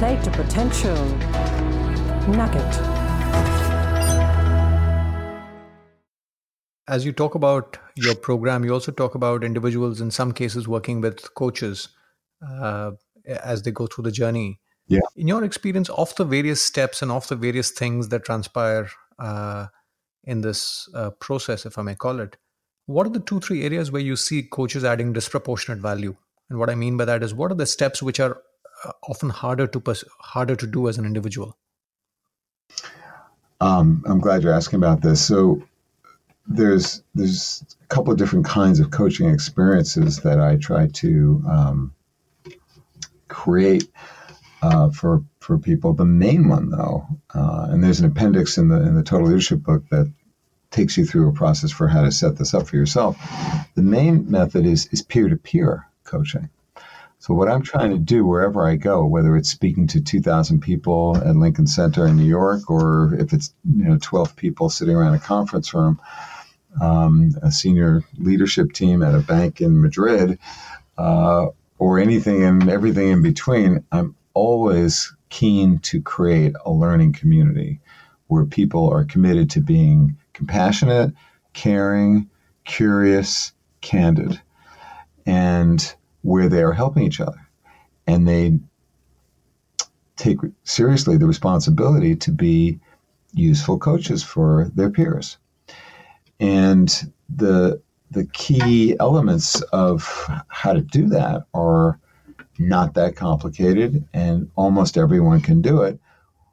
Play to Potential Nugget. As you talk about your program, you also talk about individuals, in some cases, working with coaches as they go through the journey. Yeah. In your experience, of the various steps and of the various things that transpire in this process, if I may call it, what are the 2-3 areas where you see coaches adding disproportionate value? And what I mean by that is, what are the steps which are often harder to do as an individual? I'm glad you're asking about this. So there's a couple of different kinds of coaching experiences that I try to create for people. The main one, though, and there's an appendix in the Total Leadership book that takes you through a process for how to set this up for yourself. The main method is peer-to-peer coaching. So what I'm trying to do wherever I go, whether it's speaking to 2,000 people at Lincoln Center in New York, or if it's 12 people sitting around a conference room, a senior leadership team at a bank in Madrid, or anything and everything in between, I'm always keen to create a learning community where people are committed to being compassionate, caring, curious, candid, and where they are helping each other. And they take seriously the responsibility to be useful coaches for their peers. And the key elements of how to do that are not that complicated, and almost everyone can do it.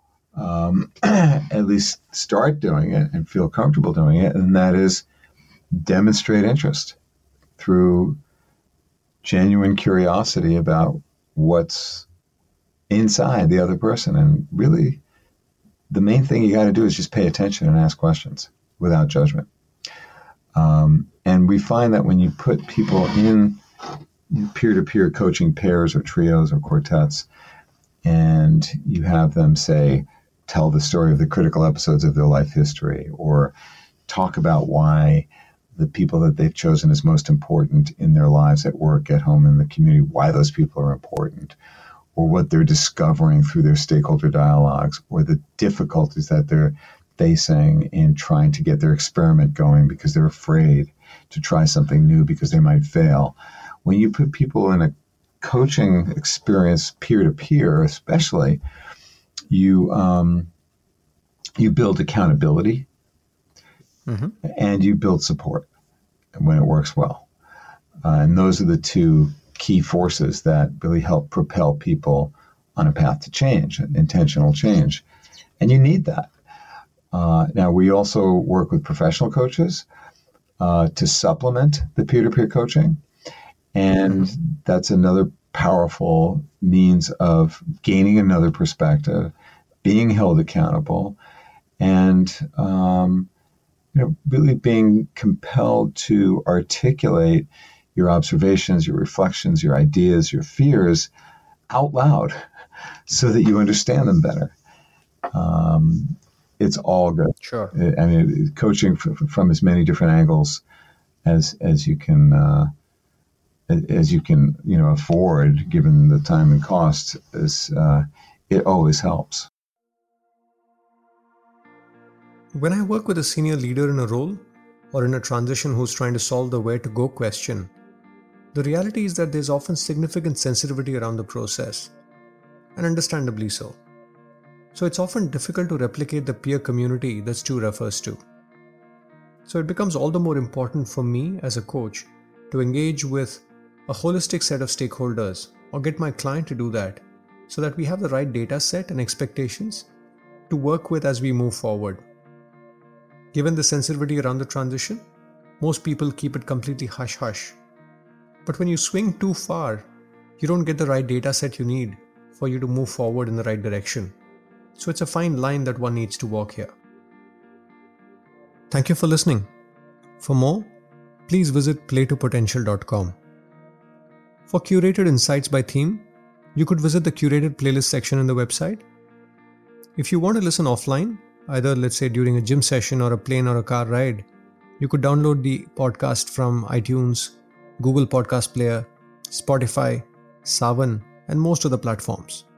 At least start doing it and feel comfortable doing it, and that is demonstrate interest through genuine curiosity about what's inside the other person. And really, the main thing you got to do is just pay attention and ask questions without judgment. And we find that when you put people in peer-to-peer coaching pairs or trios or quartets, and you have them, say, tell the story of the critical episodes of their life history, or talk about why the people that they've chosen as most important in their lives, at work, at home, in the community, why those people are important, or what they're discovering through their stakeholder dialogues, or the difficulties that they're facing in trying to get their experiment going because they're afraid to try something new because they might fail. When you put people in a coaching experience, peer-to-peer especially, you build accountability, and you build support when it works well. And those are the two key forces that really help propel people on a path to change, intentional change. And you need that. Now, we also work with professional coaches to supplement the peer-to-peer coaching. And that's another powerful means of gaining another perspective, being held accountable, and really being compelled to articulate your observations, your reflections, your ideas, your fears out loud so that you understand them better. It's all good. Sure. I mean, coaching from as many different angles as you can afford, given the time and cost, it always helps. When I work with a senior leader in a role or in a transition who's trying to solve the where to go question, the reality is that there's often significant sensitivity around the process, and understandably so. So it's often difficult to replicate the peer community that Stu refers to. So it becomes all the more important for me as a coach to engage with a holistic set of stakeholders, or get my client to do that, so that we have the right data set and expectations to work with as we move forward. Given the sensitivity around the transition, most people keep it completely hush-hush. But when you swing too far, you don't get the right data set you need for you to move forward in the right direction. So it's a fine line that one needs to walk here. Thank you for listening. For more, please visit playtopotential.com. For curated insights by theme, you could visit the curated playlist section in the website. If you want to listen offline, either let's say during a gym session or a plane or a car ride, you could download the podcast from iTunes, Google Podcast Player, Spotify, Saavn, and most of the platforms.